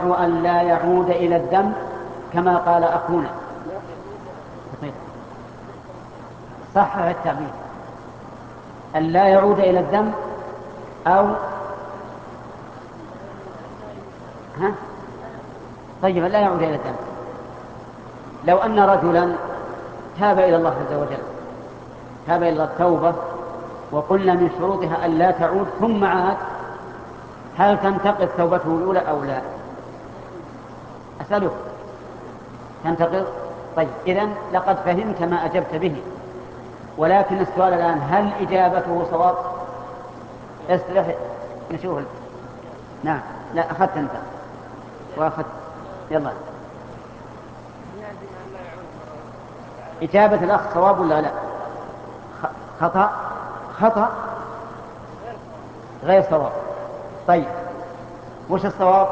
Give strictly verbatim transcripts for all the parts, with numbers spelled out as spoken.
أن لا يعود إلى الذنب كما قال أخونا. صحح التعبير، أن لا يعود إلى الذنب أو ها؟ طيب لا يعود إلى الذنب. لو أن رجلا تاب إلى الله عز وجل، تاب إلى التوبة، وقلنا من شروطها أن لا تعود ثم عاد، هل تنتقض توبته الأولى أو لا؟ أسألك، تنتقض؟ طيب إذن لقد فهمت ما أجبت به، ولكن السؤال الآن هل إجابته صواب؟ اصلح نشوف. نعم، لا أخذت أنت وأخذت، يلا. إجابة الأخ صواب ولا لا؟ خطأ؟ خطأ غير صواب. طيب وش الصواب؟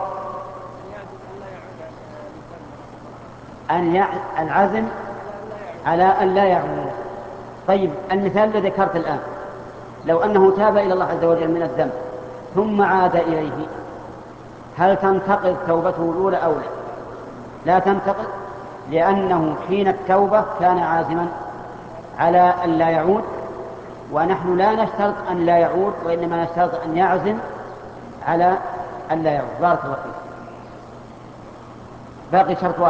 أن يع... العزم على أن لا يعود. طيب المثال الذي ذكرت الآن، لو أنه تاب إلى الله عز وجل من الذنب ثم عاد إليه، هل تنتقض توبته الأولى أو لا؟ لا تنتقض، لأنه حين التوبة كان عازما على أن لا يعود، ونحن لا نشترط أن لا يعود، وإنما نشترط أن يعزم على أن لا يعود. بارك الله فيك. باقي شرط